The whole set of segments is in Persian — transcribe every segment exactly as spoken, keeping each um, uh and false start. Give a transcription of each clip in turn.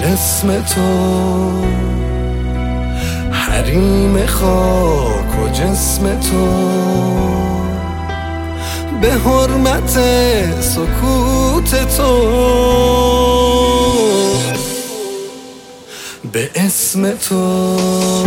اسم تو، حریم خاک و جسم تو، به حرمت سکوت تو، به اسم تو.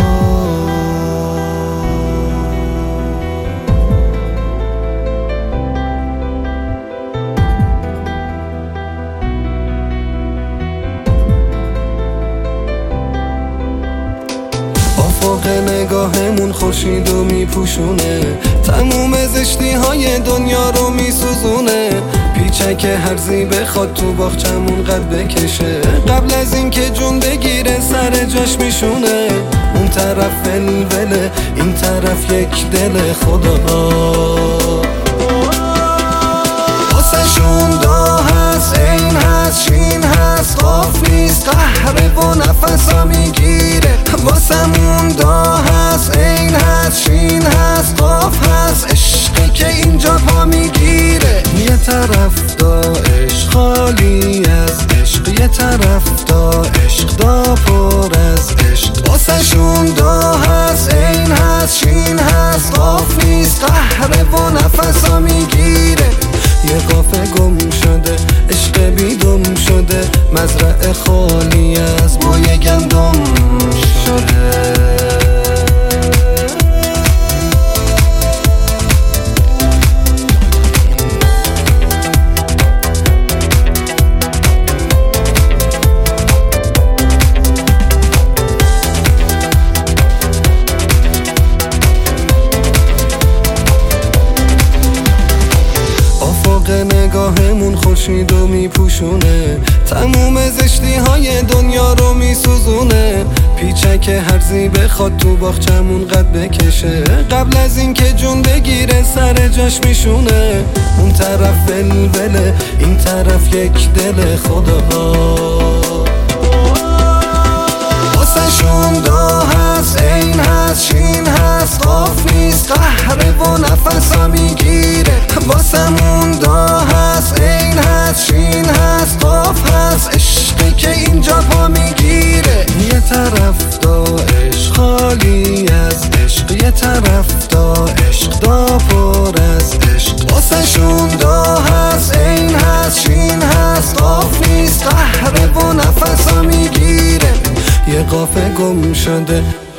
افق نگاهمون خورشید و میپوشونه، تموم زشتی های دنیا رو میسوزونه. پیچک هرزی بخواد تو باغچمون قد بکشه، قبل از این که جون بگیره سر جاش میشونه. اون طرف ولوله، این طرف یک دل خدا. واسه شون دا هست، این هست، شین هست، قاف نیست، قهره و نفسا میگیره. واسمون دا هست، این هست، شین هست، قاف هست، عشقی که اینجا پا میگیره. یه طرف دا عشق خالی از عشق، یه طرف دا عشق دا پر از عشق. واسه شون دا هست، این هست، شین هست، قاف نیست، قهره و نفسا میگیره. یه قافه گم شده، عشق بیدم شده، مزرعه خالی از بوی گندم شده. نگاهمون خورشید و میپوشونه، تموم زشتی های دنیا رو میسوزونه. پیچک هرزی بخواد تو باغچمون قد بکشه، قبل از این که جون بگیره سر جاش میشونه. اون طرف ولوله، این طرف یک دل خدا. واسه شون دا هست، این هست، شین هست، قاف نیست، قهره و نفسا میگیره. واسمون دا هست، این هست، شین هست، قاف هست، عشقی که اینجا پا میگیره. یه طرف دا عشق خالی از عشق، یه طرف دا عشق دا پر از عشق. واسه شون دا هست، این هست، شین هست، قاف نیست، قهره و نفسا میگیره. یه قافه گم شده،